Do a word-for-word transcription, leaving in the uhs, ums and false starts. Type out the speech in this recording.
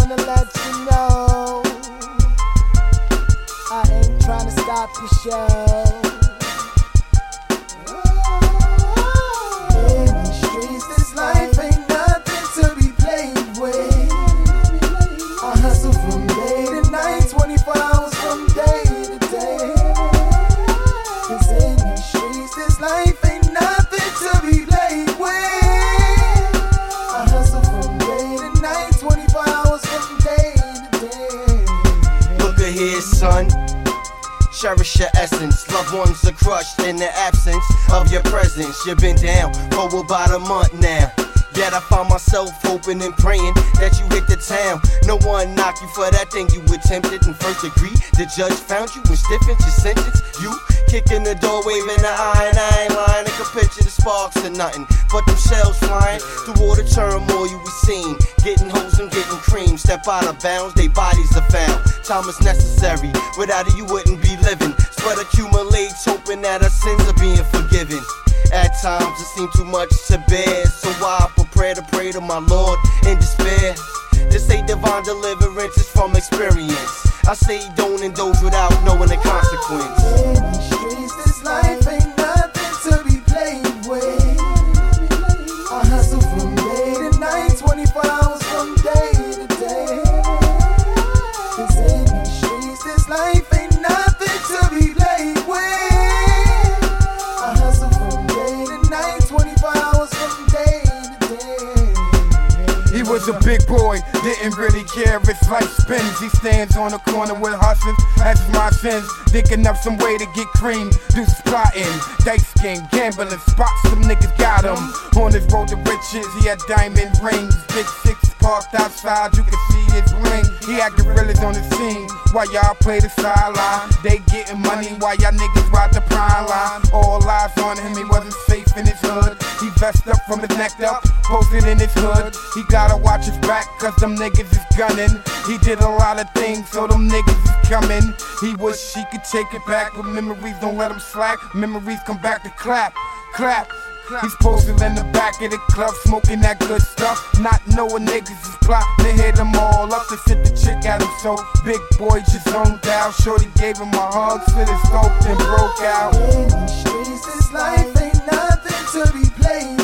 wanna let you know I ain't trying to stop the show. In the streets, this life ain't nothing to be played with. I hustle from day to night, twenty-four hours from day to day. Cause in the streets, this life ain't nothing to be played with. I hustle from day to night, twenty-four hours from day to day. Look ahead, son. Cherish your essence. Loved ones are crushed in the absence of your presence. You've been down for about a month now. Yet I find myself hoping and praying that you hit the town. No one knocked you for that thing you attempted in first degree. The judge found you and stiffened your sentence. You kicking the door, waving the eye, and I ain't lying. I can picture the sparks or nothing but them shells flying through all the turmoil you was seen. Getting hoes and getting cream. Step out of bounds, they bodies are found. Time is necessary. Without it, you wouldn't be living. Sweat accumulates, hoping that our sins are being forgiven. At times it seems too much to bear, so I prepare to pray to my Lord in despair. This ain't divine deliverance, it's from experience. I say don't indulge without knowing the consequence. In the streets, this life ain't nothing to be played with. I hustle from day to night, twenty-four hours from day to day. Cause in the streets, this life ain't nothing to be played with. I hustle from day to night, twenty-four hours from day to day. He was a big boy, didn't really care if his life spins. He stands on the corner with hustlers, that's my sins. Thinking up some way to get cream, do plotting, dice game, gambling, spots, some niggas got him. On his road to riches, he had diamond rings. Big six parked outside, you can see his ring. He had gorillas on the scene, while y'all play the sideline. They getting money while y'all niggas ride the prime line. All eyes on him, he wasn't safe in his hood. He vest up from his neck up, posted in his hood. He gotta watch his back, cause them niggas is gunning. He did a lot of things, so them niggas is coming. He wish he could take it back, but memories don't let him slack. Memories come back to clap, clap. He's posted in the back of the club, smoking that good stuff. Not knowing niggas is plotting to hit them all up to sit the chick at him. So big boy just zoned out. Shorty gave him a hug, slit his throat and broke out. In the streets, this life ain't nothing to be played